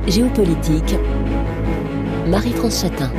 Géopolitique, Marie-France Chatin.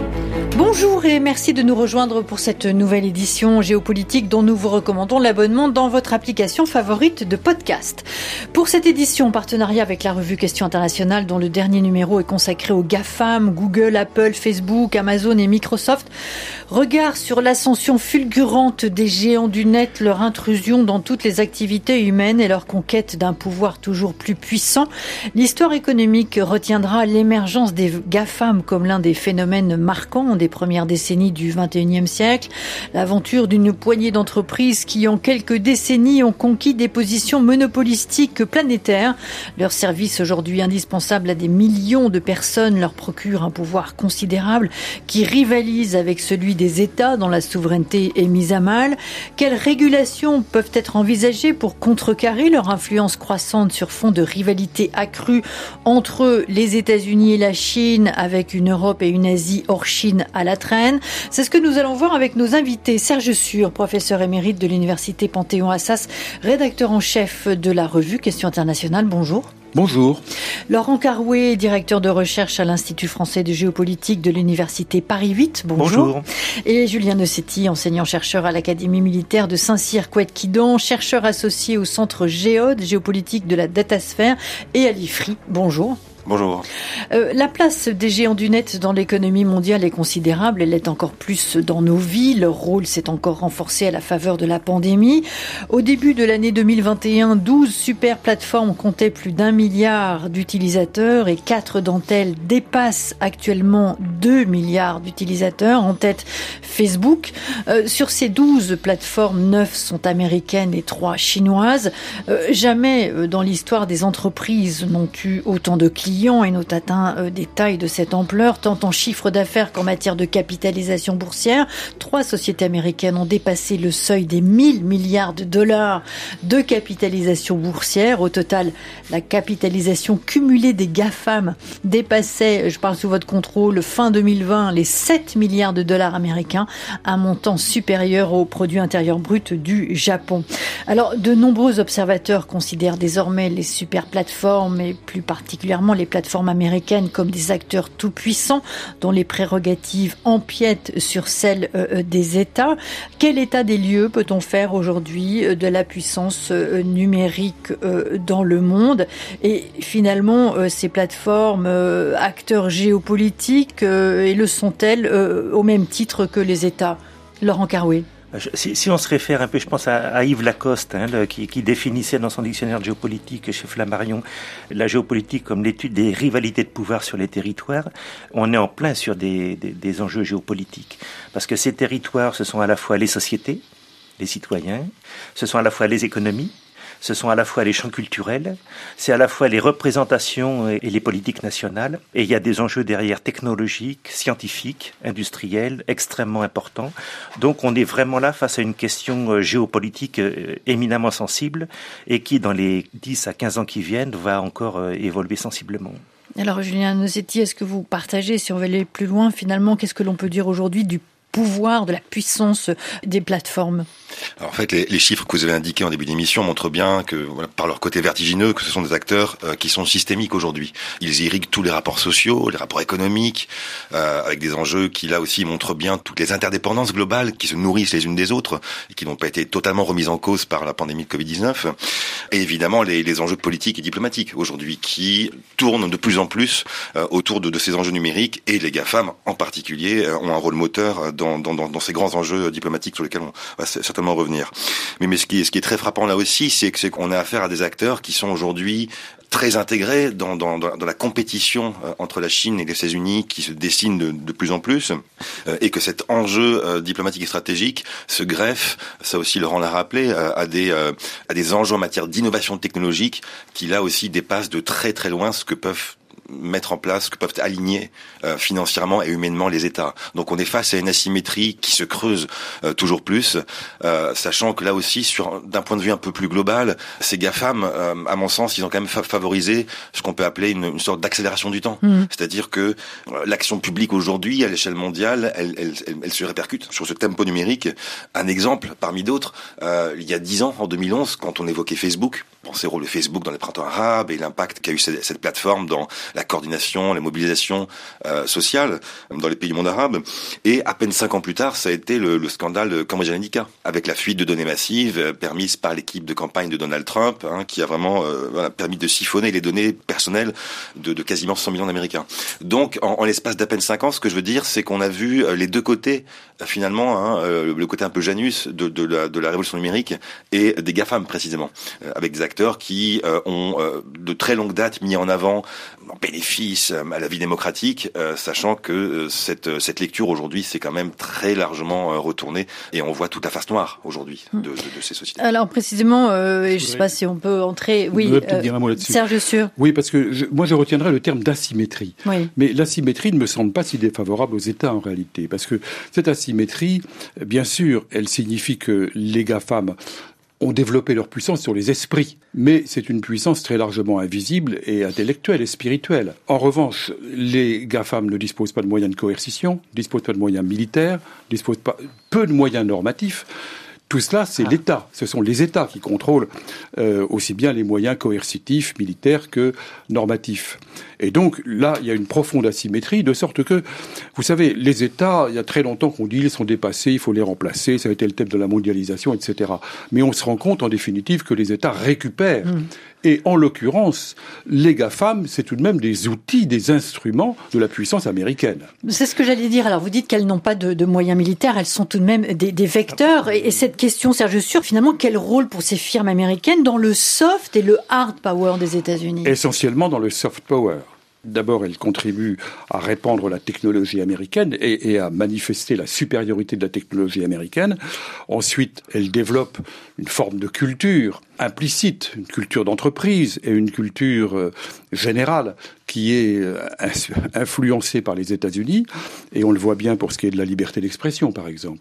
Bonjour et merci de nous rejoindre pour cette nouvelle édition géopolitique dont nous vous recommandons l'abonnement dans votre application favorite de podcast. Pour cette édition, en partenariat avec la revue Questions internationales dont le dernier numéro est consacré aux GAFAM, Google, Apple, Facebook, Amazon et Microsoft, regard sur l'ascension fulgurante des géants du net, leur intrusion dans toutes les activités humaines et leur conquête d'un pouvoir toujours plus puissant. L'histoire économique retiendra l'émergence des GAFAM comme l'un des phénomènes marquants des premières décennies du XXIe siècle, l'aventure d'une poignée d'entreprises qui, en quelques décennies, ont conquis des positions monopolistiques planétaires. Leurs services, aujourd'hui indispensables à des millions de personnes, leur procurent un pouvoir considérable qui rivalise avec celui des États dont la souveraineté est mise à mal. Quelles régulations peuvent être envisagées pour contrecarrer leur influence croissante sur fond de rivalité accrue entre les États-Unis et la Chine, avec une Europe et une Asie hors Chine à la traîne? C'est ce que nous allons voir avec nos invités. Serge Sûr, professeur émérite de l'université Panthéon-Assas, rédacteur en chef de la revue Questions internationales. Bonjour. Bonjour. Laurent Carouet, directeur de recherche à l'Institut français de géopolitique de l'université Paris 8. Bonjour. Bonjour. Et Julien Nossetti, enseignant-chercheur à l'Académie militaire de Saint-Cyr-Couët-Quidan, chercheur associé au Centre Géode, géopolitique de la datasphère, et à l'IFRI. Bonjour. Bonjour. La place des géants du net dans l'économie mondiale est considérable. Elle l'est encore plus dans nos vies. Leur rôle s'est encore renforcé à la faveur de la pandémie. Au début de l'année 2021, 12 super plateformes comptaient plus d'1 milliard d'utilisateurs et 4 d'entre elles dépassent actuellement 2 milliards d'utilisateurs. En tête, Facebook. Sur ces 12 plateformes, 9 sont américaines et 3 chinoises. Jamais dans l'histoire des entreprises n'ont eu autant de clients et n'ont atteint des tailles de cette ampleur, tant en chiffre d'affaires qu'en matière de capitalisation boursière. 3 sociétés américaines ont dépassé le seuil des 1000 milliards de dollars de capitalisation boursière. Au total, la capitalisation cumulée des GAFAM dépassait, je parle sous votre contrôle, fin 2020, les 7 milliards de dollars américains, un montant supérieur au produit intérieur brut du Japon. Alors, de nombreux observateurs considèrent désormais les super plateformes et plus particulièrement les plateformes américaines comme des acteurs tout-puissants dont les prérogatives empiètent sur celles des États. Quel état des lieux peut-on faire aujourd'hui de la puissance numérique dans le monde? Et finalement, ces plateformes, acteurs géopolitiques, et le sont-elles au même titre que les États? Laurent Carouet. Si on se réfère un peu, je pense à Yves Lacoste, qui définissait dans son dictionnaire de géopolitique chez Flammarion la géopolitique comme l'étude des rivalités de pouvoir sur les territoires, on est en plein sur des enjeux géopolitiques. Parce que ces territoires, ce sont à la fois les sociétés, les citoyens, ce sont à la fois les économies, ce sont à la fois les champs culturels, c'est à la fois les représentations et les politiques nationales. Et il y a des enjeux derrière technologiques, scientifiques, industriels, extrêmement importants. Donc on est vraiment là face à une question géopolitique éminemment sensible et qui, dans les 10 à 15 ans qui viennent, va encore évoluer sensiblement. Alors Julien Nossetti, est-ce que vous partagez, si on veut aller plus loin, finalement, qu'est-ce que l'on peut dire aujourd'hui du pouvoir, de la puissance des plateformes? Alors en fait, les chiffres que vous avez indiqués en début d'émission montrent bien que, voilà, par leur côté vertigineux, que ce sont des acteurs qui sont systémiques aujourd'hui. Ils irriguent tous les rapports sociaux, les rapports économiques, avec des enjeux qui là aussi montrent bien toutes les interdépendances globales qui se nourrissent les unes des autres et qui n'ont pas été totalement remises en cause par la pandémie de Covid-19. Et évidemment, les enjeux politiques et diplomatiques aujourd'hui qui tournent de plus en plus autour de ces enjeux numériques, et les GAFAM en particulier ont un rôle moteur dans ces grands enjeux diplomatiques sur lesquels on va certainement revenir. Mais ce qui est très frappant là aussi, c'est qu'on a affaire à des acteurs qui sont aujourd'hui très intégrés dans la compétition entre la Chine et les États-Unis qui se dessine de plus en plus, et que cet enjeu diplomatique et stratégique se greffe, ça aussi Laurent l'a rappelé, à des enjeux en matière d'innovation technologique qui là aussi dépassent de très très loin ce que peuvent mettre en place, que peuvent aligner financièrement et humainement les États. Donc on est face à une asymétrie qui se creuse toujours plus, sachant que là aussi, d'un point de vue un peu plus global, ces GAFAM, à mon sens, ils ont quand même favorisé ce qu'on peut appeler une sorte d'accélération du temps. C'est-à-dire que l'action publique aujourd'hui, à l'échelle mondiale, elle se répercute sur ce tempo numérique. Un exemple parmi d'autres, il y a 10 ans, en 2011, quand on évoquait Facebook, Pensez au rôle de Facebook dans les printemps arabes et l'impact qu'a eu cette plateforme dans la coordination, la mobilisation sociale dans les pays du monde arabe. Et à peine 5 ans plus tard, ça a été le scandale de Cambridge Analytica, avec la fuite de données massives permise par l'équipe de campagne de Donald Trump, qui a vraiment permis de siphonner les données personnelles de quasiment 100 millions d'Américains. Donc, en l'espace d'à peine 5 ans, ce que je veux dire, c'est qu'on a vu les deux côtés, finalement, le côté un peu Janus de la révolution numérique et des GAFAM, précisément, avec des acteurs qui ont de très longue date mis en avant en bénéfice à la vie démocratique, sachant que cette lecture aujourd'hui s'est quand même très largement retournée et on voit toute la face noire aujourd'hui de ces sociétés. Alors précisément, je ne sais pas si on peut entrer. Oui, dire un mot là-dessus. Serge Sûr. Oui, parce que moi je retiendrai le terme d'asymétrie. Oui. Mais l'asymétrie ne me semble pas si défavorable aux États en réalité, parce que cette asymétrie, bien sûr, elle signifie que les GAFAM ont développé leur puissance sur les esprits. Mais c'est une puissance très largement invisible et intellectuelle et spirituelle. En revanche, les GAFAM ne disposent pas de moyens de coercition, ne disposent pas de moyens militaires, ne disposent pas peu de moyens normatifs. Tout cela, c'est l'État. Ce sont les États qui contrôlent aussi bien les moyens coercitifs, militaires que normatifs. Et donc, là, il y a une profonde asymétrie, de sorte que, vous savez, les États, il y a très longtemps qu'on dit ils sont dépassés, il faut les remplacer, ça a été le thème de la mondialisation, etc. Mais on se rend compte, en définitive, que les États récupèrent. Et en l'occurrence, les GAFAM, c'est tout de même des outils, des instruments de la puissance américaine. C'est ce que j'allais dire. Alors, vous dites qu'elles n'ont pas de moyens militaires, elles sont tout de même des vecteurs. Et cette question, Serge Sûr, finalement, quel rôle pour ces firmes américaines dans le soft et le hard power des États-Unis ? Essentiellement dans le soft power. D'abord, elle contribue à répandre la technologie américaine et à manifester la supériorité de la technologie américaine. Ensuite, elle développe une forme de culture implicite, une culture d'entreprise et une culture générale qui est influencée par les États-Unis. Et on le voit bien pour ce qui est de la liberté d'expression, par exemple.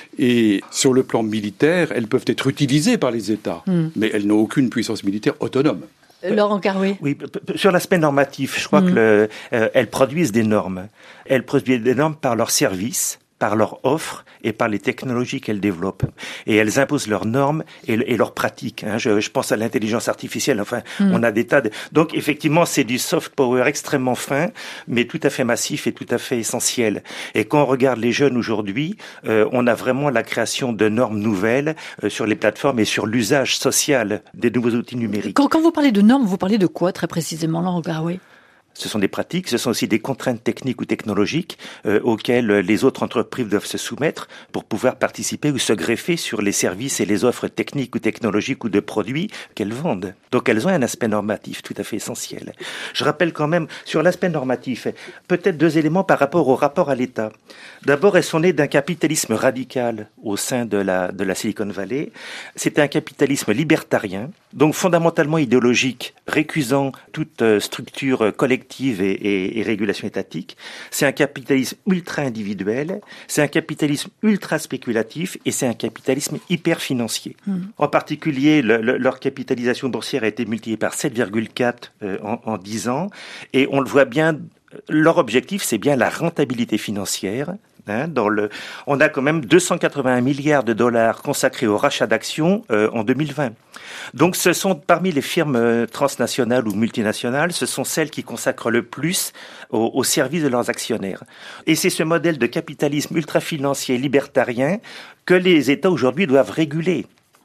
Et sur le plan militaire, elles peuvent être utilisées par les États, mais elles n'ont aucune puissance militaire autonome. Laurent Carouet. Oui, sur l'aspect normatif, je crois que elles produisent des normes. Elles produisent des normes par leurs services, par leur offre et par les technologies qu'elles développent. Et elles imposent leurs normes et leurs pratiques. Je pense à l'intelligence artificielle. Enfin, on a des tas de... Donc, effectivement, c'est du soft power extrêmement fin, mais tout à fait massif et tout à fait essentiel. Et quand on regarde les jeunes aujourd'hui, on a vraiment la création de normes nouvelles sur les plateformes et sur l'usage social des nouveaux outils numériques. Quand vous parlez de normes, vous parlez de quoi, très précisément, Laurent Carouet ? Ce sont des pratiques, ce sont aussi des contraintes techniques ou technologiques auxquelles les autres entreprises doivent se soumettre pour pouvoir participer ou se greffer sur les services et les offres techniques ou technologiques ou de produits qu'elles vendent. Donc elles ont un aspect normatif tout à fait essentiel. Je rappelle quand même, sur l'aspect normatif, peut-être 2 éléments par rapport au rapport à l'État. D'abord, elles sont nées d'un capitalisme radical au sein de la Silicon Valley. C'était un capitalisme libertarien, donc fondamentalement idéologique, récusant toute structure collective et régulation étatique. C'est un capitalisme ultra individuel, c'est un capitalisme ultra spéculatif et c'est un capitalisme hyper financier. En particulier, leur capitalisation boursière a été multipliée par 7,4 en 10 ans et on le voit bien, leur objectif c'est bien la rentabilité financière. On a quand même 281 milliards de dollars consacrés au rachat d'actions en 2020. Donc ce sont parmi les firmes transnationales ou multinationales, ce sont celles qui consacrent le plus au service de leurs actionnaires. Et c'est ce modèle de capitalisme ultra-financier libertarien que les États aujourd'hui doivent réguler.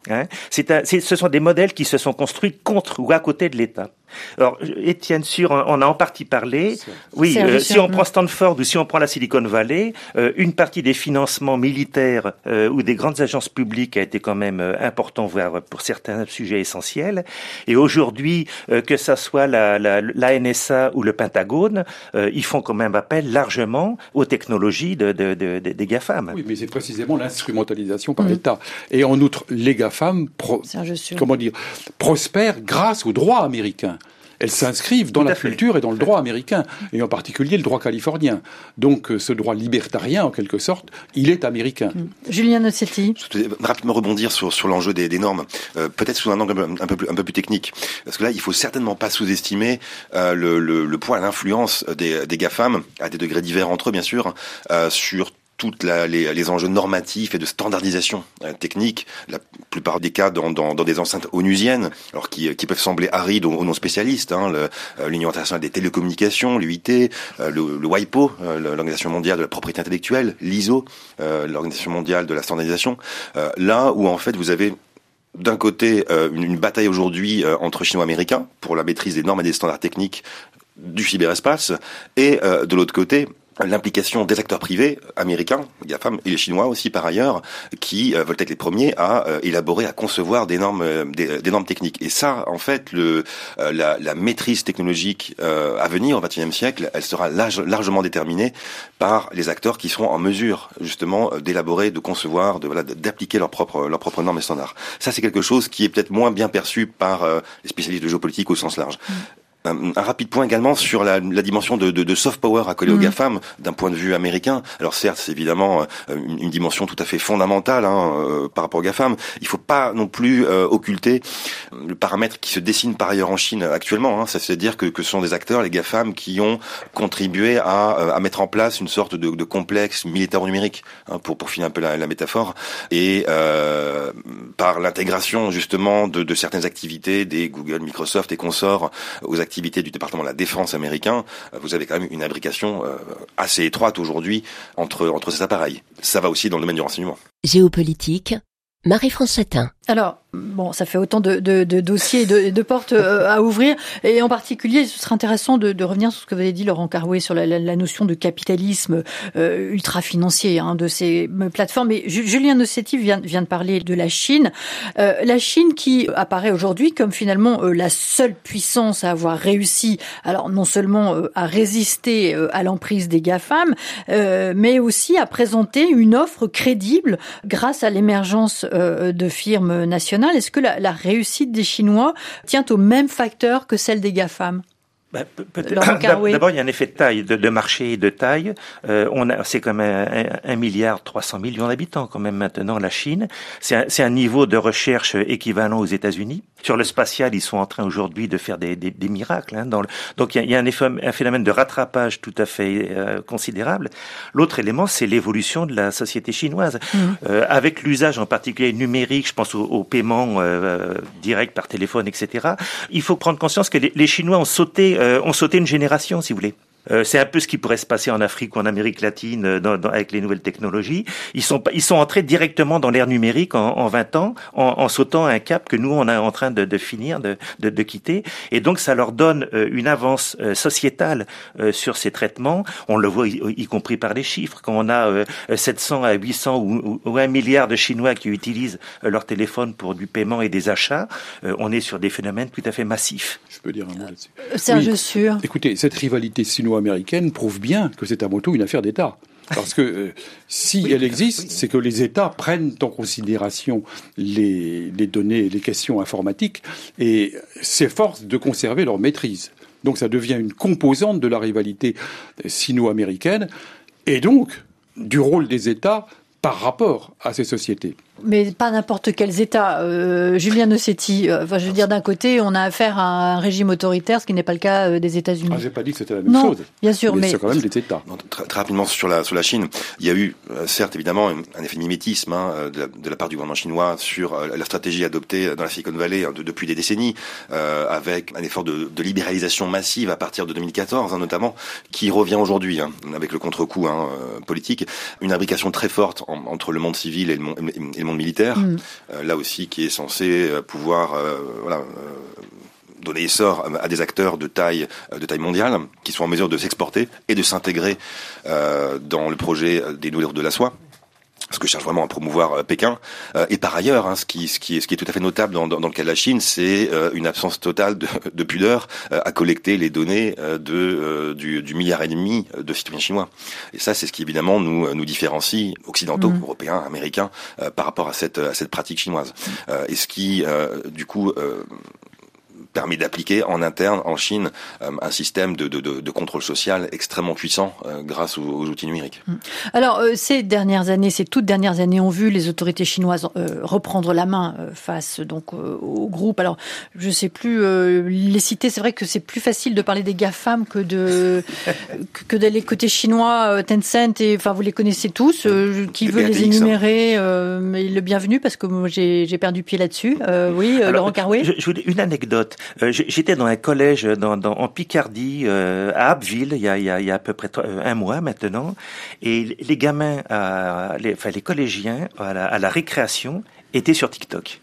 Ce sont des modèles qui se sont construits contre ou à côté de l'État. Alors, Étienne Sûr, on a en partie parlé. Oui, si on prend Stanford ou si on prend la Silicon Valley, une partie des financemts militaires ou des grandes agences publiques a été quand même important, voire pour certains sujets essentiels. Et aujourd'hui, que ça soit la NSA ou le Pentagone, ils font quand même appel largement aux technologies des GAFAM. Oui, mais c'est précisément l'instrumentalisation par l'État. Et en outre, les GAFAM prospèrent grâce au droit américain. Elles s'inscrivent dans la culture et dans le droit américain, et en particulier le droit californien. Donc ce droit libertarien, en quelque sorte, il est américain. Julien Nossetti. Je voudrais rapidement rebondir sur l'enjeu des normes, peut-être sous un angle un peu plus technique. Parce que là, il faut certainement pas sous-estimer le poids et l'influence des GAFAM, à des degrés divers entre eux, bien sûr, sur toutes les enjeux normatifs et de standardisation technique, la plupart des cas dans des enceintes onusiennes, alors qui peuvent sembler arides aux non-spécialistes, l'Union internationale des télécommunications, l'UIT, le WIPO, l'Organisation mondiale de la propriété intellectuelle, l'ISO, l'Organisation mondiale de la standardisation, là où en fait vous avez d'un côté une bataille aujourd'hui entre Chinois-Américains pour la maîtrise des normes et des standards techniques du cyberespace, et de l'autre côté l'implication des acteurs privés américains, les GAFAM, et les Chinois aussi par ailleurs, qui veulent être les premiers à élaborer, à concevoir des normes techniques. Et ça, en fait, la maîtrise technologique à venir au XXIe siècle, elle sera largement déterminée par les acteurs qui seront en mesure justement d'élaborer, de concevoir, d'appliquer leurs propres normes et standards. Ça, c'est quelque chose qui est peut-être moins bien perçu par les spécialistes de géopolitique au sens large. Un rapide point également sur la dimension de soft power accolée aux GAFAM d'un point de vue américain. Alors certes, c'est évidemment une dimension tout à fait fondamentale par rapport aux GAFAM. Il faut pas non plus occulter le paramètre qui se dessine par ailleurs en Chine actuellement. Ça veut dire que ce sont des acteurs, les GAFAM, qui ont contribué à mettre en place une sorte de complexe militaro-numérique, pour finir un peu la métaphore, et par l'intégration justement de certaines activités des Google, Microsoft et consorts aux activités du département de la défense américain, vous avez quand même une imbrication assez étroite aujourd'hui entre ces appareils. Ça va aussi dans le domaine du renseignement. Géopolitique, Marie-France Chatin. Alors, bon, ça fait autant de dossiers, de portes à ouvrir, et en particulier, ce serait intéressant de revenir sur ce que vous avez dit, Laurent Carouet, sur la notion de capitalisme ultra-financier de ces plateformes. Et Julien Nossetti vient de parler de la Chine. La Chine qui apparaît aujourd'hui comme finalement la seule puissance à avoir réussi, alors non seulement à résister à l'emprise des GAFAM, mais aussi à présenter une offre crédible grâce à l'émergence de firmes nationales. Est-ce que la réussite des Chinois tient aux mêmes facteurs que celle des GAFAM ? D'abord, il y a un effet de taille, de marché et de taille. C'est quand même 1,3 milliard d'habitants quand même maintenant, la Chine. C'est un niveau de recherche équivalent aux États-Unis. Sur le spatial, ils sont en train aujourd'hui de faire des miracles. Donc il y a un phénomène de rattrapage tout à fait considérable. L'autre élément, c'est l'évolution de la société chinoise, avec l'usage en particulier numérique. Je pense au paiement direct par téléphone, etc. Il faut prendre conscience que les Chinois ont sauté une génération, si vous voulez. C'est un peu ce qui pourrait se passer en Afrique ou en Amérique latine avec les nouvelles technologies. Ils sont entrés directement dans l'ère numérique en 20 ans, en sautant un cap que nous on est en train de finir, de quitter. Et donc ça leur donne une avance sociétale sur ces traitements. On le voit y compris par les chiffres. Quand on a 700 à 800 ou 1 milliard de Chinois qui utilisent leur téléphone pour du paiement et des achats, on est sur des phénomènes tout à fait massifs. Je peux dire un mot là-dessus. Serge Sûr. Écoutez, cette rivalité sino-américaine prouve bien que c'est avant tout une affaire d'État. Parce que si elle existe, c'est que les États prennent en considération les données, les questions informatiques et s'efforcent de conserver leur maîtrise. Donc ça devient une composante de la rivalité sino-américaine et donc du rôle des États par rapport à ces sociétés. Mais pas n'importe quels États. Julien Nossetti, je veux dire, d'un côté, on a affaire à un régime autoritaire, ce qui n'est pas le cas des États-Unis. J'ai pas dit que c'était la même chose. Bien sûr, mais c'est quand même des États. Très rapidement sur la Chine, il y a eu certes évidemment un effet de mimétisme de la part du gouvernement chinois sur la stratégie adoptée dans la Silicon Valley depuis des décennies, avec un effort de libéralisation massive à partir de 2014 notamment, qui revient aujourd'hui avec le contre-coup politique, une imbrication très forte entre le monde civil et le monde militaire, là aussi qui est censé pouvoir donner essor à des acteurs de taille mondiale qui sont en mesure de s'exporter et de s'intégrer dans le projet des nouvelles routes de la soie, ce que cherche vraiment à promouvoir Pékin. Et par ailleurs, ce qui est tout à fait notable dans le cas de la Chine, c'est une absence totale de pudeur à collecter les données du milliard et demi de citoyens chinois. Et ça, c'est ce qui évidemment nous différencie, occidentaux, européens, américains, par rapport à cette pratique chinoise. Et ce qui, du coup, permet d'appliquer en interne, en Chine, un système de contrôle social extrêmement puissant grâce aux outils numériques. Alors, ces toutes dernières années ont vu les autorités chinoises reprendre la main face donc au groupe. Alors, je sais plus les citer. C'est vrai que c'est plus facile de parler des GAFAM que d'aller côté chinois, Tencent, et enfin vous les connaissez tous. Qui veut les énumérer, mais le bienvenu, parce que moi j'ai perdu pied là-dessus. Oui, alors, Laurent Carouet. Je voulais une anecdote. J'étais dans un collège en Picardie, à Abbeville, il y a à peu près un mois maintenant, et les gamins, les collégiens à la récréation étaient sur TikTok.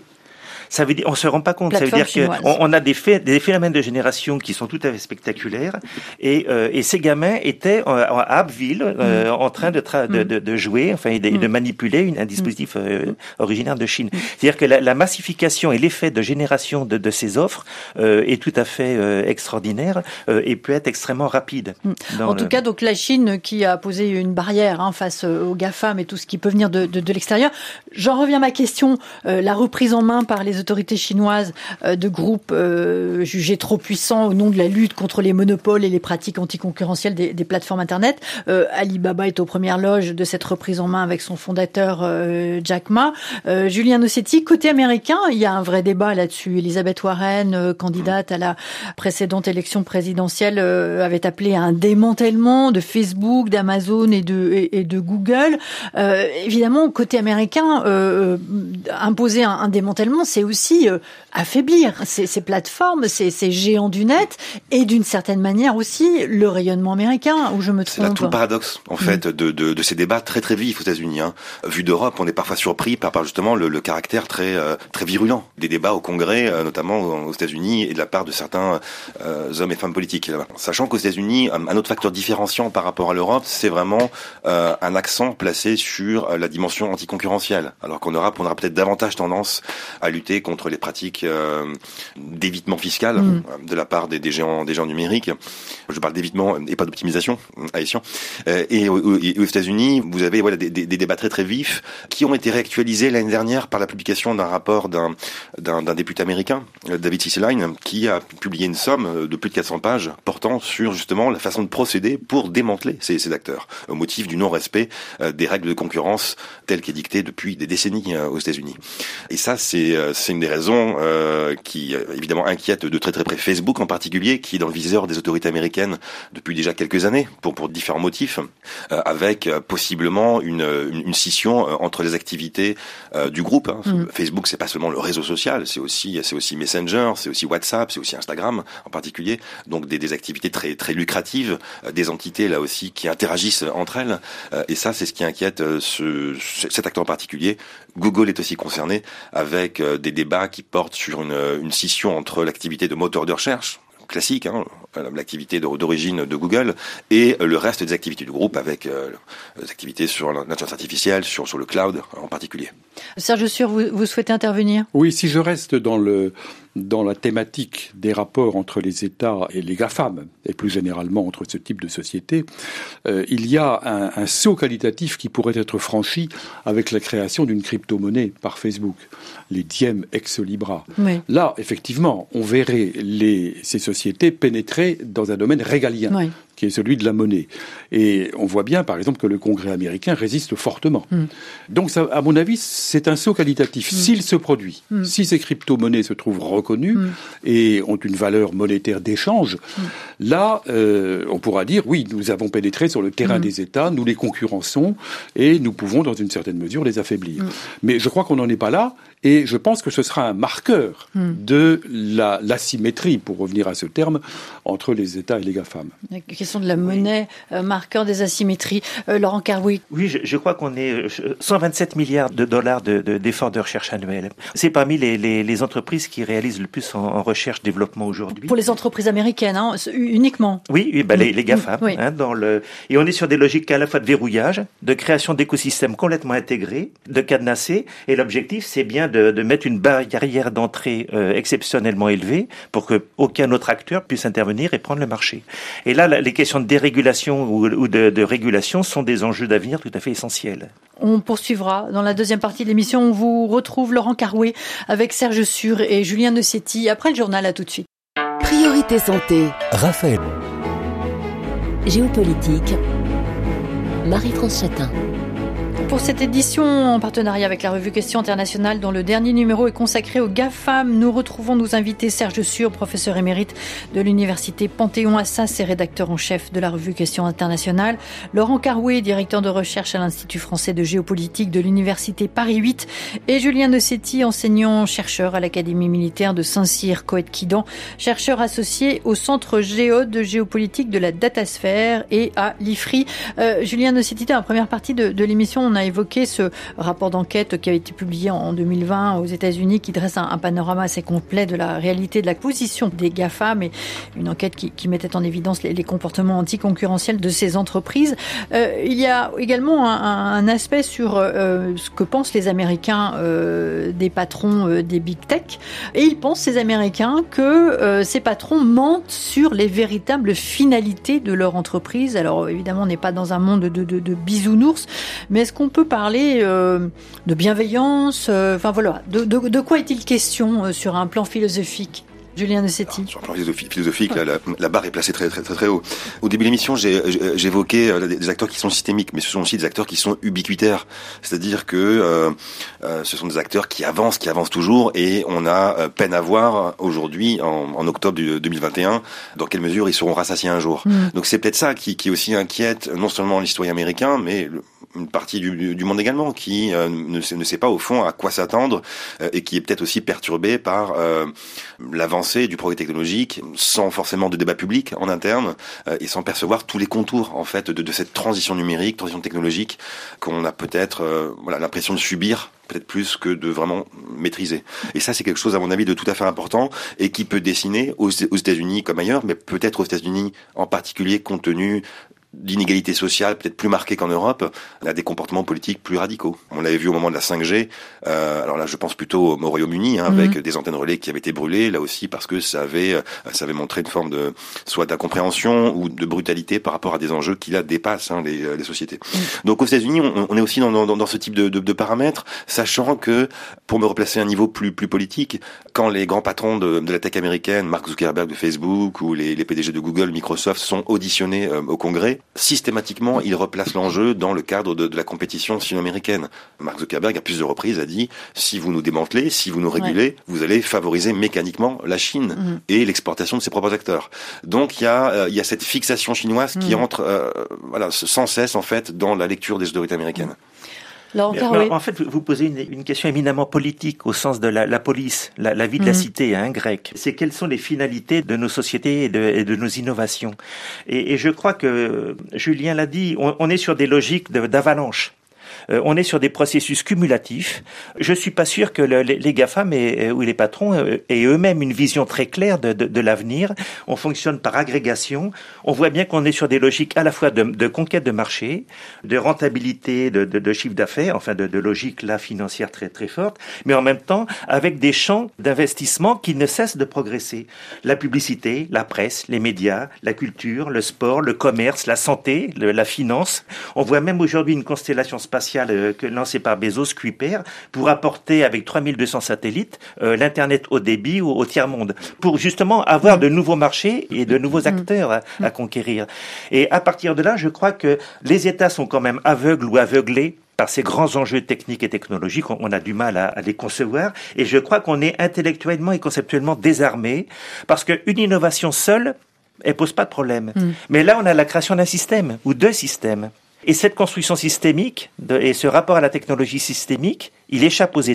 Ça veut dire, on se rend pas compte. Plateforme ça veut dire qu'on a des phénomènes de génération qui sont tout à fait spectaculaires. Et ces gamins étaient à Abbeville, en train de jouer, enfin, de manipuler un dispositif originaire de Chine. C'est-à-dire que la massification et l'effet de génération de ces offres est tout à fait extraordinaire et peut être extrêmement rapide. En tout cas, donc la Chine qui a posé une barrière face aux GAFAM et tout ce qui peut venir de l'extérieur. J'en reviens à ma question. La reprise en main par les autorités chinoises de groupes jugés trop puissants au nom de la lutte contre les monopoles et les pratiques anticoncurrentielles des plateformes Internet. Alibaba est aux premières loges de cette reprise en main avec son fondateur Jack Ma. Julien Nossetti, côté américain, il y a un vrai débat là-dessus. Elisabeth Warren, candidate à la précédente élection présidentielle, avait appelé à un démantèlement de Facebook, d'Amazon et de Google. Évidemment, côté américain, imposer un démantèlement, c'est aussi affaiblir ces plateformes, ces géants du net, et d'une certaine manière aussi le rayonnement américain, où je me trompe. C'est là tout le paradoxe, en fait, de ces débats très très vifs aux États-Unis. Vu d'Europe, on est parfois surpris par justement le caractère très très virulent des débats au Congrès, notamment aux États-Unis, et de la part de certains hommes et femmes politiques. Sachant qu'aux États-Unis, un autre facteur différenciant par rapport à l'Europe, c'est vraiment un accent placé sur la dimension anticoncurrentielle, alors qu'en Europe, on aura peut-être davantage tendance à lutter contre les pratiques d'évitement fiscal de la part des géants numériques. Je parle d'évitement et pas d'optimisation, haïtien. Et aux États-Unis, vous avez des débats très très vifs qui ont été réactualisés l'année dernière par la publication d'un rapport d'un député américain, David Cicilline, qui a publié une somme de plus de 400 pages portant sur justement la façon de procéder pour démanteler ces acteurs, au motif du non-respect des règles de concurrence telles qu'est dictées depuis des décennies aux États-Unis. Et ça, c'est une des raisons qui évidemment inquiète de très très près Facebook en particulier, qui est dans le viseur des autorités américaines depuis déjà quelques années pour différents motifs, avec possiblement une scission entre les activités du groupe. Facebook, c'est pas seulement le réseau social, c'est aussi Messenger, c'est aussi WhatsApp, c'est aussi Instagram en particulier, donc des activités très très lucratives, des entités là aussi qui interagissent entre elles, et ça c'est ce qui inquiète cet acteur en particulier. Google est aussi concerné avec des débats qui portent sur une scission entre l'activité de moteur de recherche classique, l'activité d'origine de Google, et le reste des activités du groupe, avec les activités sur l'intelligence artificielle, sur le cloud en particulier. Serge Sur, vous souhaitez intervenir ? Oui, si je reste dans la thématique des rapports entre les États et les GAFAM, et plus généralement entre ce type de société, il y a un saut qualitatif qui pourrait être franchi avec la création d'une crypto-monnaie par Facebook, les Diem Ex Libra. Oui. Là, effectivement, on verrait ces sociétés pénétrer dans un domaine régalien. Oui. Qui est celui de la monnaie. Et on voit bien, par exemple, que le Congrès américain résiste fortement. Donc, ça, à mon avis, c'est un saut qualitatif. S'il se produit, si ces crypto-monnaies se trouvent reconnues et ont une valeur monétaire d'échange, là, on pourra dire, oui, nous avons pénétré sur le terrain des États, nous les concurrençons et nous pouvons, dans une certaine mesure, les affaiblir. Mais je crois qu'on n'en est pas là, et je pense que ce sera un marqueur de l'asymétrie, pour revenir à ce terme, entre les États et les GAFAM. La question de la monnaie, marqueur des asymétries. Laurent Carouet. Oui, je crois qu'on est 127 milliards de dollars d'efforts de recherche annuels. C'est parmi les entreprises qui réalisent le plus en recherche-développement aujourd'hui. Pour les entreprises américaines, uniquement. Oui, les GAFAM. Oui. Et on est sur des logiques à la fois de verrouillage, de création d'écosystèmes complètement intégrés, de cadenassés. Et l'objectif, c'est bien de mettre une barrière d'entrée exceptionnellement élevée pour que aucun autre acteur puisse intervenir et prendre le marché. Et là, les questions de dérégulation ou de régulation sont des enjeux d'avenir tout à fait essentiels. On poursuivra dans la deuxième partie de l'émission. On vous retrouve Laurent Carouet avec Serge Sûr et Julien Nossetti. Après le journal, à tout de suite. Priorité santé. Raphaël. Géopolitique. Marie-France Chatin. Pour cette édition, en partenariat avec la revue Questions internationales, dont le dernier numéro est consacré aux GAFAM, nous retrouvons nos invités Serge Sûr, professeur émérite de l'université Panthéon-Assas et rédacteur en chef de la revue Questions internationales, Laurent Carouet, directeur de recherche à l'Institut français de géopolitique de l'université Paris 8, et Julien Nossetti, enseignant-chercheur à l'Académie militaire de Saint-Cyr-Coët-Quidan, chercheur associé au Centre Géode de géopolitique de la Datasphère et à l'IFRI. Julien Nossetti, dans la première partie de l'émission, on a évoqué ce rapport d'enquête qui a été publié en 2020 aux États-Unis qui dresse un panorama assez complet de la réalité de la position des GAFAM et une enquête qui mettait en évidence les comportements anticoncurrentiels de ces entreprises. Il y a également un aspect sur ce que pensent les Américains des patrons des big tech, et ils pensent, ces Américains, que ces patrons mentent sur les véritables finalités de leur entreprise. Alors évidemment, on n'est pas dans un monde de bisounours, mais est-ce qu'on peut parler de bienveillance, de quoi est-il question sur un plan philosophique? Julien Nossetti. Sur le plan philosophique, la barre est placée très, très, très, très haut. Au début de l'émission, j'évoquais des acteurs qui sont systémiques, mais ce sont aussi des acteurs qui sont ubiquitaires. C'est-à-dire que ce sont des acteurs qui avancent toujours, et on a peine à voir aujourd'hui, en octobre 2021, dans quelle mesure ils seront rassasiés un jour. Donc c'est peut-être ça qui aussi inquiète non seulement les citoyens américains, mais une partie du monde également, qui ne sait pas au fond à quoi s'attendre, et qui est peut-être aussi perturbé par l'avancée du progrès technologique, sans forcément de débat public en interne, et sans percevoir tous les contours en fait de cette transition numérique, transition technologique, qu'on a peut-être l'impression de subir, peut-être plus que de vraiment maîtriser. Et ça, c'est quelque chose, à mon avis, de tout à fait important, et qui peut dessiner aux États-Unis comme ailleurs, mais peut-être aux États-Unis en particulier, compte tenu d'inégalités sociales peut-être plus marquées qu'en Europe, à des comportements politiques plus radicaux. On l'avait vu au moment de la 5G, alors là je pense plutôt au Royaume-Uni, avec des antennes relais qui avaient été brûlées, là aussi parce que ça avait montré une forme de soit d'incompréhension ou de brutalité par rapport à des enjeux qui là dépassent les sociétés. Donc aux États-Unis, on est aussi dans ce type de paramètres, sachant que, pour me replacer à un niveau plus politique, quand les grands patrons de la tech américaine, Mark Zuckerberg de Facebook ou les PDG de Google, Microsoft, sont auditionnés au Congrès, systématiquement, il replace l'enjeu dans le cadre de la compétition sino-américaine. Mark Zuckerberg, à plusieurs reprises, a dit « si vous nous démantelez, si vous nous régulez, vous allez favoriser mécaniquement la Chine et l'exportation de ses propres acteurs ». Donc, il y a cette fixation chinoise qui entre sans cesse, en fait, dans la lecture des autorités américaines. En fait, vous posez une question éminemment politique au sens de la police, la vie de la cité grecque. C'est quelles sont les finalités de nos sociétés et de nos innovations. Et je crois que Julien l'a dit, on est sur des logiques d'avalanche. On est sur des processus cumulatifs. Je suis pas sûr que les GAFAM ou les patrons aient eux-mêmes une vision très claire de l'avenir. On fonctionne par agrégation. On voit bien qu'on est sur des logiques à la fois de conquête de marché, de rentabilité, de chiffre d'affaires, enfin de logique là financière très très forte, mais en même temps avec des champs d'investissement qui ne cessent de progresser. La publicité, la presse, les médias, la culture, le sport, le commerce, la santé, la finance. On voit même aujourd'hui une constellation spatiale lancée par Bezos, Kuiper, pour apporter avec 3200 satellites l'internet haut débit au tiers-monde, pour justement avoir de nouveaux marchés et de nouveaux acteurs à conquérir. Et à partir de là, je crois que les États sont quand même aveugles ou aveuglés par ces grands enjeux techniques et technologiques. On a du mal à les concevoir, et je crois qu'on est intellectuellement et conceptuellement désarmé, parce qu'une innovation seule, elle pose pas de problème. Mais là, on a la création d'un système ou de systèmes. Et cette construction systémique et ce rapport à la technologie systémique, il échappe aux États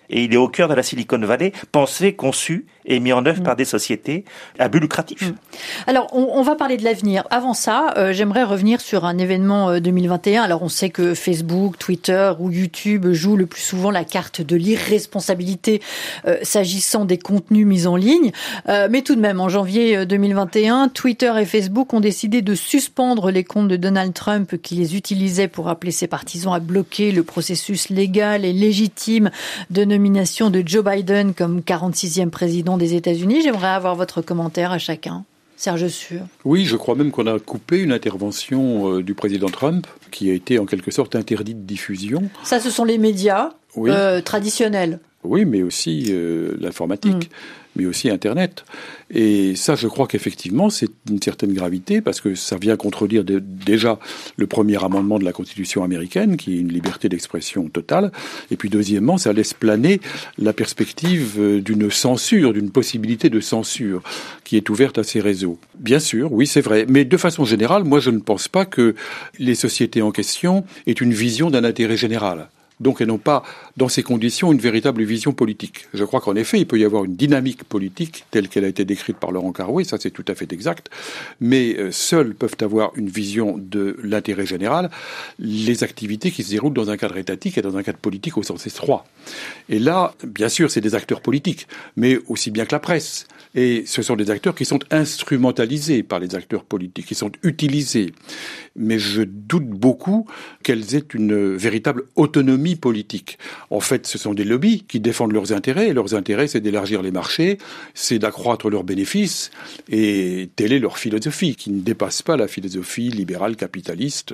Et il est au cœur de la Silicon Valley, pensé, conçu et mis en œuvre par des sociétés à but lucratif. Alors, on va parler de l'avenir. Avant ça, j'aimerais revenir sur un événement 2021. Alors, on sait que Facebook, Twitter ou YouTube jouent le plus souvent la carte de l'irresponsabilité s'agissant des contenus mis en ligne. Mais tout de même, en janvier 2021, Twitter et Facebook ont décidé de suspendre les comptes de Donald Trump qui les utilisait pour appeler ses partisans à bloquer le processus légal et légitime de nomination de Joe Biden comme 46e président des États-Unis. J'aimerais avoir votre commentaire à chacun. Serge Sûr. Oui, je crois même qu'on a coupé une intervention du président Trump qui a été en quelque sorte interdite de diffusion. Ça, ce sont les médias traditionnels. Oui, mais aussi l'informatique, mais aussi Internet. Et ça, je crois qu'effectivement, c'est une certaine gravité, parce que ça vient contredire déjà le premier amendement de la Constitution américaine, qui est une liberté d'expression totale. Et puis deuxièmement, ça laisse planer la perspective d'une censure, d'une possibilité de censure qui est ouverte à ces réseaux. Bien sûr, oui, c'est vrai. Mais de façon générale, moi, je ne pense pas que les sociétés en question aient une vision d'un intérêt général. Donc elles n'ont pas, dans ces conditions, une véritable vision politique. Je crois qu'en effet, il peut y avoir une dynamique politique telle qu'elle a été décrite par Laurent Carouet, ça c'est tout à fait exact, mais seules peuvent avoir une vision de l'intérêt général les activités qui se déroulent dans un cadre étatique et dans un cadre politique au sens étroit. Et là, bien sûr, c'est des acteurs politiques, mais aussi bien que la presse. Et ce sont des acteurs qui sont instrumentalisés par les acteurs politiques, qui sont utilisés. Mais je doute beaucoup qu'elles aient une véritable autonomie politique. En fait, ce sont des lobbies qui défendent leurs intérêts, et leurs intérêts, c'est d'élargir les marchés, c'est d'accroître leurs bénéfices, et telle est leur philosophie, qui ne dépasse pas la philosophie libérale capitaliste.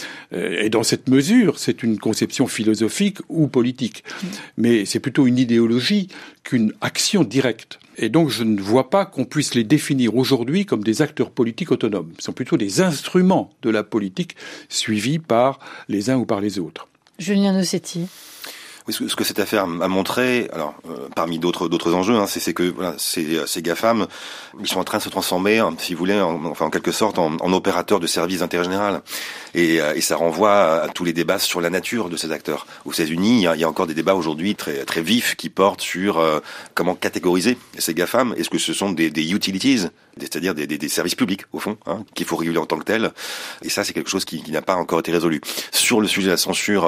Et dans cette mesure, c'est une conception philosophique ou politique. Mais c'est plutôt une idéologie qu'une action directe. Et donc, je ne vois pas qu'on puisse les définir aujourd'hui comme des acteurs politiques autonomes. Ce sont plutôt des instruments de la politique suivis par les uns ou par les autres. Julien Nossetti. Oui, ce que cette affaire a montré, alors parmi d'autres enjeux, c'est que voilà, ces GAFAM, ils sont en train de se transformer, si vous voulez, en quelque sorte, en opérateurs de services d'intérêt général. Et ça renvoie à tous les débats sur la nature de ces acteurs. Aux États-Unis, il y a encore des débats aujourd'hui très très vifs qui portent sur comment catégoriser ces GAFAM. Est-ce que ce sont des utilities, c'est-à-dire des services publics au fond, qu'il faut réguler en tant que tels. Et ça, c'est quelque chose qui n'a pas encore été résolu. Sur le sujet de la censure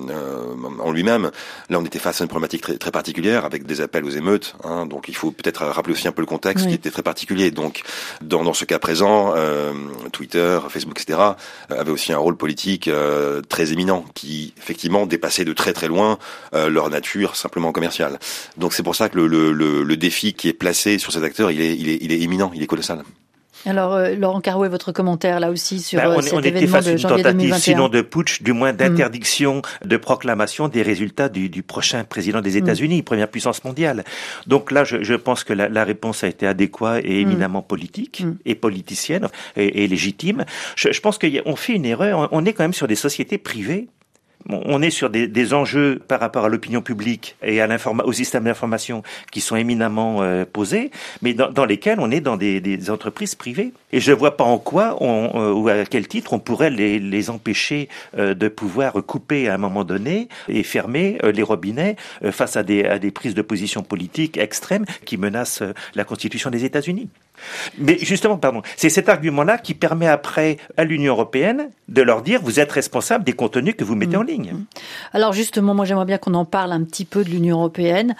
en lui-même, là, on était face à une problématique très, très particulière avec des appels aux émeutes. Donc, il faut peut-être rappeler aussi un peu le contexte qui était très particulier. Donc, dans ce cas présent, Twitter, Facebook, etc., avaient aussi un rôle politique très éminent qui, effectivement, dépassait de très très loin leur nature simplement commerciale. Donc, c'est pour ça que le défi qui est placé sur ces acteurs, il est éminent, il est colossal. Alors, Laurent Carouet, votre commentaire là aussi sur cet événement de janvier 2021. On était face à une tentative, sinon de putsch, du moins d'interdiction de proclamation des résultats du prochain président des États-Unis, première puissance mondiale. Donc là, je pense que la réponse a été adéquate et éminemment politique et politicienne et légitime. Je pense qu'on fait une erreur. On est quand même sur des sociétés privées. On est sur des enjeux par rapport à l'opinion publique et au système d'information qui sont éminemment posés, mais dans lesquels on est dans des entreprises privées. Et je ne vois pas en quoi ou à quel titre on pourrait les empêcher de pouvoir couper à un moment donné et fermer les robinets face à des prises de position politiques extrêmes qui menacent la Constitution des États-Unis. Mais justement, c'est cet argument-là qui permet après à l'Union européenne de leur dire vous êtes responsable des contenus que vous mettez en ligne. Alors justement, moi j'aimerais bien qu'on en parle un petit peu de l'Union européenne,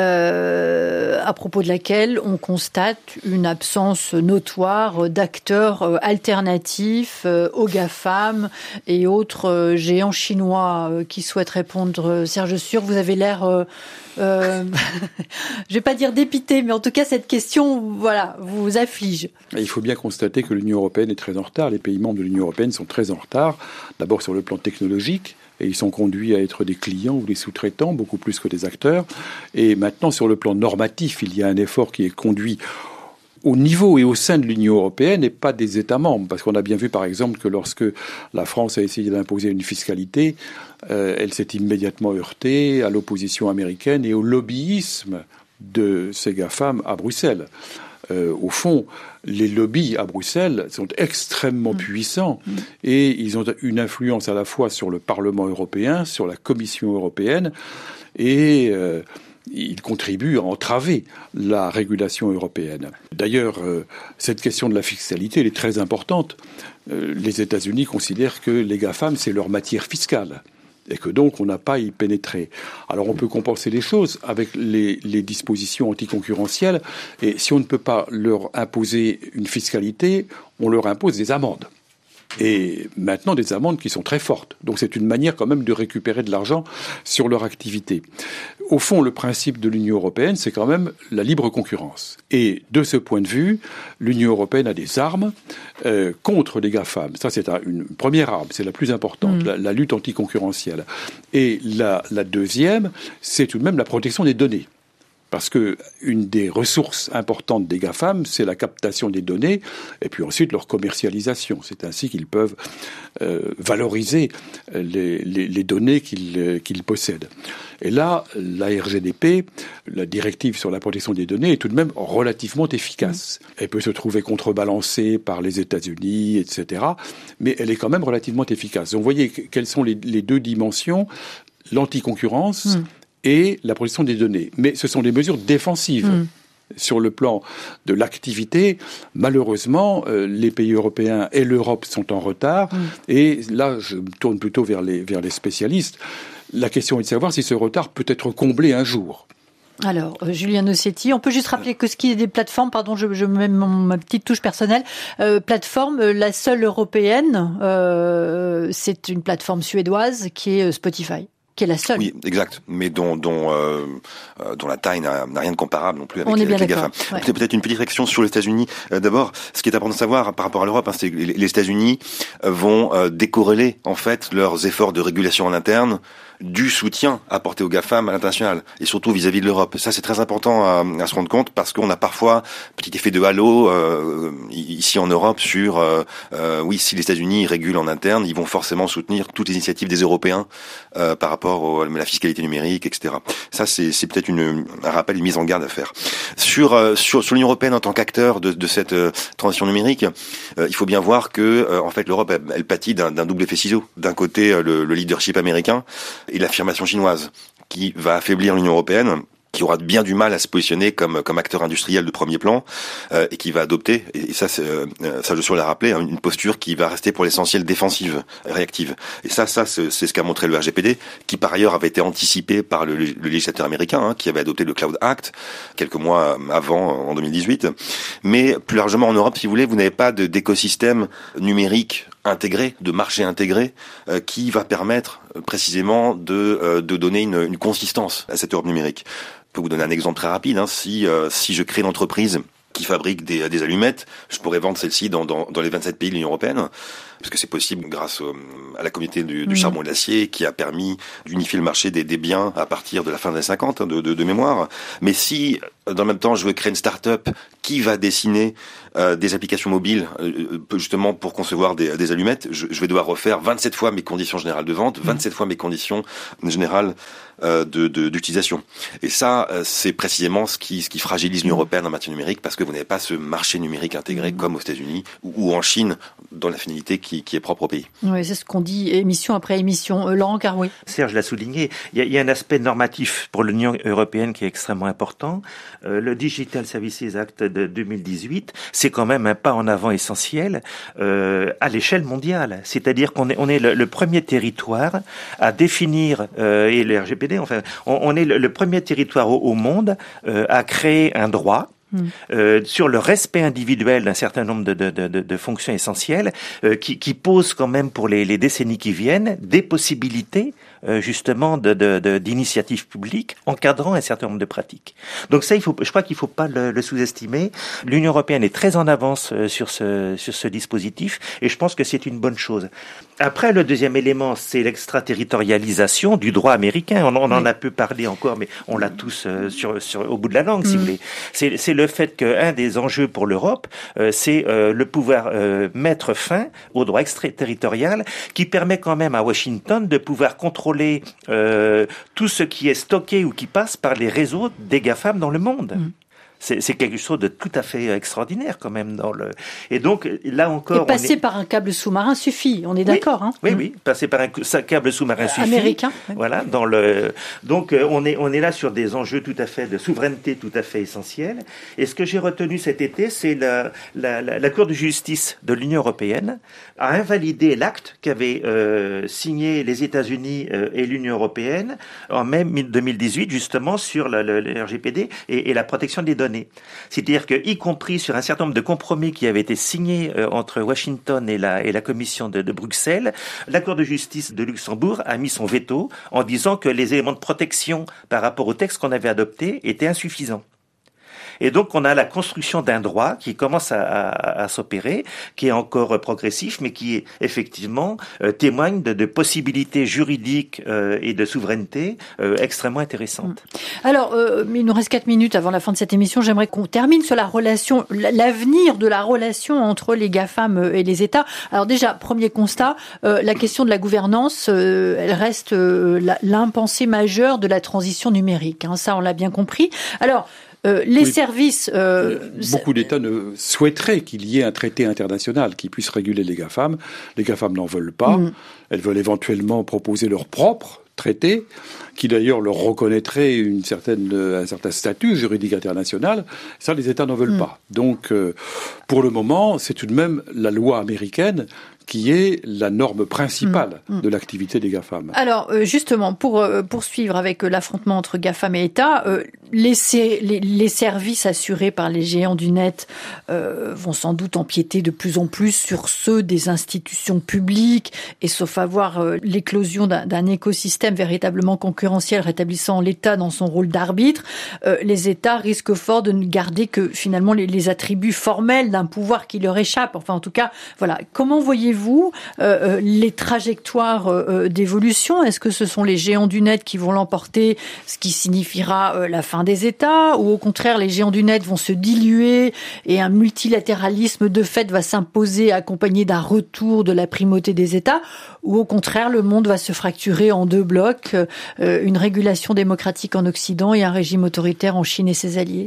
à propos de laquelle on constate une absence notoire d'acteurs alternatifs aux GAFAM et autres géants chinois qui souhaitent répondre. Serge Sûr, vous avez l'air... je vais pas dire dépité, mais en tout cas cette question, vous afflige. Il faut bien constater que l'Union européenne est très en retard. Les pays membres de l'Union européenne sont très en retard. D'abord sur le plan technologique, et ils sont conduits à être des clients ou des sous-traitants, beaucoup plus que des acteurs. Et maintenant sur le plan normatif, il y a un effort qui est conduit au niveau et au sein de l'Union européenne et pas des États membres. Parce qu'on a bien vu, par exemple, que lorsque la France a essayé d'imposer une fiscalité, elle s'est immédiatement heurtée à l'opposition américaine et au lobbyisme de ces GAFAM à Bruxelles. Au fond, les lobbies à Bruxelles sont extrêmement puissants et ils ont une influence à la fois sur le Parlement européen, sur la Commission européenne et... il contribue à entraver la régulation européenne. D'ailleurs, cette question de la fiscalité, elle est très importante. Les États-Unis considèrent que les GAFAM, c'est leur matière fiscale. Et que donc on n'a pas à y pénétrer. Alors on peut compenser les choses avec les dispositions anticoncurrentielles, et si on ne peut pas leur imposer une fiscalité, on leur impose des amendes. Et maintenant des amendes qui sont très fortes. Donc c'est une manière quand même de récupérer de l'argent sur leur activité. Au fond, le principe de l'Union européenne, c'est quand même la libre concurrence. Et de ce point de vue, l'Union européenne a des armes contre les GAFAM. Ça, c'est une première arme, c'est la plus importante, la lutte anticoncurrentielle. Et la deuxième, c'est tout de même la protection des données. Parce que une des ressources importantes des GAFAM, c'est la captation des données et puis ensuite leur commercialisation. C'est ainsi qu'ils peuvent valoriser les données qu'ils possèdent. Et là, la RGDP, la directive sur la protection des données, est tout de même relativement efficace. Elle peut se trouver contrebalancée par les États-Unis, etc. Mais elle est quand même relativement efficace. Donc vous voyez quelles sont les deux dimensions, l'anticoncurrence et la protection des données. Mais ce sont des mesures défensives. Sur le plan de l'activité, malheureusement, les pays européens et l'Europe sont en retard. Et là, je me tourne plutôt vers les spécialistes. La question est de savoir si ce retard peut être comblé un jour. Alors, Julien Nossetti, on peut juste rappeler que ce qui est des plateformes, pardon, je mets ma petite touche personnelle, plateforme, la seule européenne, c'est une plateforme suédoise qui est Spotify. Qui est la seule. Oui, exact, mais dont la taille n'a rien de comparable non plus avec les GAFAM. Ouais. Peut-être une petite réaction sur les États-Unis. D'abord, ce qui est important de savoir par rapport à l'Europe, c'est que les États-Unis vont décorréler en fait leurs efforts de régulation en interne du soutien apporté aux GAFAM à l'international, et surtout vis-à-vis de l'Europe. Ça, c'est très important à se rendre compte, parce qu'on a parfois petit effet de halo ici en Europe sur oui, si les États-Unis régulent en interne, ils vont forcément soutenir toutes les initiatives des Européens par rapport à la fiscalité numérique, etc. Ça, c'est peut-être un rappel, une mise en garde à faire. Sur l'Union européenne en tant qu'acteur de cette transition numérique, il faut bien voir que en fait l'Europe elle pâtit d'un double effet ciseau. D'un côté, le leadership américain et l'affirmation chinoise, qui va affaiblir l'Union européenne, qui aura bien du mal à se positionner comme acteur industriel de premier plan, et qui va adopter, et ça je suis l'a rappelé, une posture qui va rester pour l'essentiel défensive, réactive. Et ça c'est ce qu'a montré le RGPD, qui par ailleurs avait été anticipé par le législateur américain, qui avait adopté le Cloud Act quelques mois avant, en 2018. Mais plus largement en Europe, si vous voulez, vous n'avez pas d'écosystème numérique intégré, de marché intégré, qui va permettre précisément de donner une consistance à cette Europe numérique. Je peux vous donner un exemple très rapide. Si je crée une entreprise qui fabrique des allumettes, je pourrais vendre celle-ci dans les 27 pays de l'Union européenne, parce que c'est possible grâce à la communauté du charbon et de l'acier, qui a permis d'unifier le marché des biens à partir de la fin des années 50, de mémoire. Mais si, dans le même temps, je veux créer une start-up qui va dessiner des applications mobiles, justement pour concevoir des allumettes, je vais devoir refaire 27 fois mes conditions générales de vente, 27 fois mes conditions générales d'utilisation. Et ça, c'est précisément ce qui fragilise l'Union européenne en matière numérique, parce que vous n'avez pas ce marché numérique intégré comme aux États-Unis ou en Chine, dans la finalité qui est propre au pays. Oui, c'est ce qu'on dit émission après émission. Laurent Carouet. Serge l'a souligné, il y a un aspect normatif pour l'Union européenne qui est extrêmement important. Le Digital Services Act de 2018, c'est quand même un pas en avant essentiel à l'échelle mondiale. C'est-à-dire qu'on est le premier territoire à définir, et le RGPD, enfin, on est le premier territoire au monde à créer un droit sur le respect individuel d'un certain nombre de fonctions essentielles, qui pose quand même pour les décennies qui viennent des possibilités justement d'initiatives publiques encadrant un certain nombre de pratiques. Donc ça, je crois qu'il faut pas le sous-estimer. L'Union européenne est très en avance sur ce dispositif, et je pense que c'est une bonne chose. Après, le deuxième élément, c'est l'extraterritorialisation du droit américain. On en a peu parlé encore, mais on l'a tous au bout de la langue, si vous voulez. C'est le fait qu'un des enjeux pour l'Europe, c'est le pouvoir mettre fin au droit extraterritorial, qui permet quand même à Washington de pouvoir contrôler tout ce qui est stocké ou qui passe par les réseaux des GAFAM dans le monde. C'est quelque chose de tout à fait extraordinaire quand même Et donc là encore, et passer par un câble sous-marin suffit. On est d'accord, hein? Oui, passer par un câble sous-marin suffit. Américain. Oui. Voilà, donc on est là sur des enjeux tout à fait de souveraineté tout à fait essentiels. Et ce que j'ai retenu cet été, c'est la Cour de justice de l'Union européenne a invalidé l'acte qu'avaient signé les États-Unis et l'Union européenne en mai 2018, justement sur le RGPD et la protection des données. C'est-à-dire que, y compris sur un certain nombre de compromis qui avaient été signés entre Washington et la Commission de Bruxelles, la Cour de justice de Luxembourg a mis son veto en disant que les éléments de protection par rapport au texte qu'on avait adopté étaient insuffisants. Et donc, on a la construction d'un droit qui commence à s'opérer, qui est encore progressif, mais qui effectivement témoigne de possibilités juridiques et de souveraineté extrêmement intéressantes. Alors, il nous reste 4 minutes avant la fin de cette émission. J'aimerais qu'on termine sur la relation, l'avenir de la relation entre les GAFAM et les États. Alors déjà, premier constat, la question de la gouvernance, elle reste l'impensé majeur de la transition numérique. Hein, ça, on l'a bien compris. Alors, services... Beaucoup d'États souhaiteraient qu'il y ait un traité international qui puisse réguler les GAFAM. Les GAFAM n'en veulent pas. Elles veulent éventuellement proposer leur propre traité, qui d'ailleurs leur reconnaîtrait un certain statut juridique international. Ça, les États n'en veulent pas. Donc, pour le moment, c'est tout de même la loi américaine qui est la norme principale de l'activité des GAFAM. Alors, justement, pour poursuivre avec l'affrontement entre GAFAM et États, les services assurés par les géants du net vont sans doute empiéter de plus en plus sur ceux des institutions publiques, et sauf avoir l'éclosion d'un écosystème véritablement concurrentiel rétablissant l'État dans son rôle d'arbitre, les États risquent fort de ne garder que finalement les attributs formels d'un pouvoir qui leur échappe. Enfin, en tout cas, voilà. Comment voyez-vous les trajectoires d'évolution? Est-ce que ce sont les géants du net qui vont l'emporter, ce qui signifiera la fin des États, ou au contraire les géants du net vont se diluer et un multilatéralisme de fait va s'imposer accompagné d'un retour de la primauté des États, ou au contraire le monde va se fracturer en deux blocs, une régulation démocratique en Occident et un régime autoritaire en Chine et ses alliés?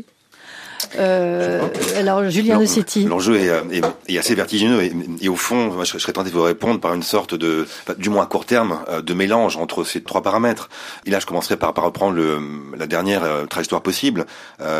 Alors, Julien Dossetti. L'enjeu est assez vertigineux et au fond, moi, je serais tenté de vous répondre par une sorte du moins à court terme, de mélange entre ces trois paramètres. Et là, je commencerai par reprendre la dernière trajectoire possible,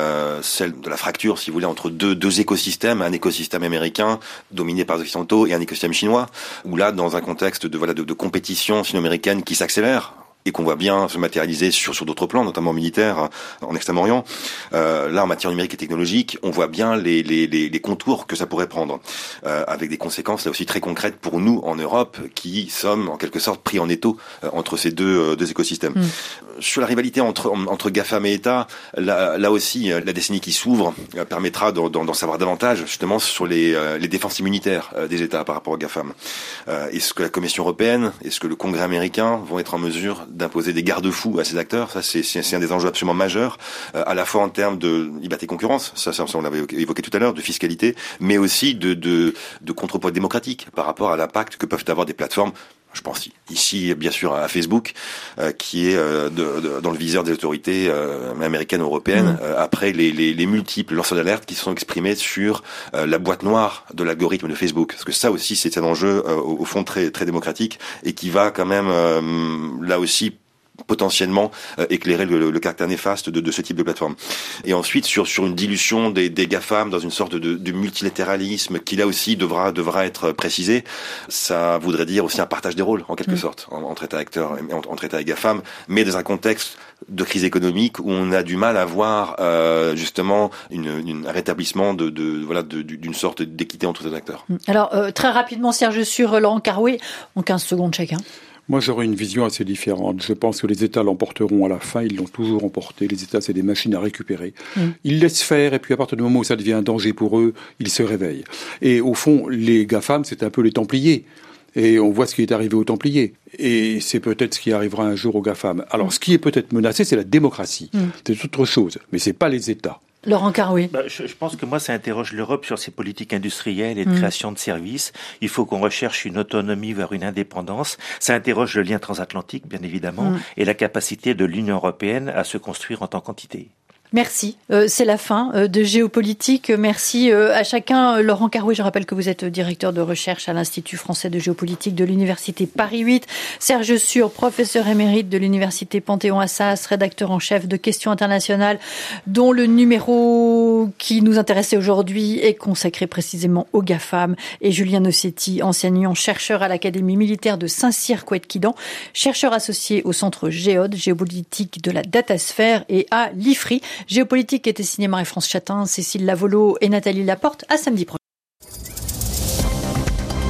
celle de la fracture, si vous voulez, entre deux écosystèmes, un écosystème américain dominé par les occidentaux et un écosystème chinois, où là, dans un contexte de compétition sino-américaine qui s'accélère, et qu'on voit bien se matérialiser sur d'autres plans, notamment militaires, en Extrême-Orient. Là, en matière numérique et technologique, on voit bien les contours que ça pourrait prendre, avec des conséquences là aussi très concrètes pour nous en Europe, qui sommes en quelque sorte pris en étau entre ces deux écosystèmes. Sur la rivalité entre GAFAM et États, là aussi, la décennie qui s'ouvre permettra d'en savoir davantage, justement, sur les défenses immunitaires des États par rapport aux GAFAM. Est-ce que la Commission européenne, est-ce que le Congrès américain vont être en mesure d'imposer des garde-fous à ces acteurs? Ça, c'est un des enjeux absolument majeurs, à la fois en termes de liberté de concurrence, ça on l'avait évoqué tout à l'heure, de fiscalité, mais aussi de contrepoids démocratique par rapport à l'impact que peuvent avoir des plateformes. Je pense ici, bien sûr, à Facebook, qui est dans le viseur des autorités américaines et européennes, après les multiples lanceurs d'alerte qui se sont exprimés sur la boîte noire de l'algorithme de Facebook. Parce que ça aussi, c'est un enjeu, au fond, très, très démocratique, et qui va quand même, là aussi, potentiellement éclairer le caractère néfaste de ce type de plateforme. Et ensuite sur une dilution des GAFAM dans une sorte de multilatéralisme qui là aussi devra être précisé. Ça voudrait dire aussi un partage des rôles en quelque sorte entre États acteurs et entre États et GAFAM, mais dans un contexte de crise économique où on a du mal à voir justement un rétablissement d'une sorte d'équité entre les acteurs. Alors très rapidement, Serge, sur Laurent Carouet, en 15 secondes chacun. Moi, j'aurais une vision assez différente. Je pense que les États l'emporteront à la fin. Ils l'ont toujours emporté. Les États, c'est des machines à récupérer. Ils laissent faire, et puis à partir du moment où ça devient un danger pour eux, ils se réveillent. Et au fond, les GAFAM, c'est un peu les Templiers. Et on voit ce qui est arrivé aux Templiers. Et c'est peut-être ce qui arrivera un jour aux GAFAM. Alors, ce qui est peut-être menacé, c'est la démocratie. C'est autre chose. Mais c'est pas les États. Laurent Carouet. Je pense que moi, ça interroge l'Europe sur ses politiques industrielles et de création de services. Il faut qu'on recherche une autonomie vers une indépendance. Ça interroge le lien transatlantique, bien évidemment, et la capacité de l'Union européenne à se construire en tant qu'entité. Merci. C'est la fin de Géopolitique. Merci à chacun. Laurent Carouet, je rappelle que vous êtes directeur de recherche à l'Institut français de géopolitique de l'Université Paris 8. Serge Sûr, professeur émérite de l'Université Panthéon-Assas, rédacteur en chef de Questions internationales, dont le numéro qui nous intéressait aujourd'hui est consacré précisément aux GAFAM. Et Julien Nossetti, enseignant-chercheur à l'Académie militaire de Saint-Cyr-Couët-Quidan, chercheur associé au Centre Géode, géopolitique de la datasphère, et à l'IFRI. Géopolitique était signé Marie-France Chatin, Cécile Lavolo et Nathalie Laporte. À samedi prochain.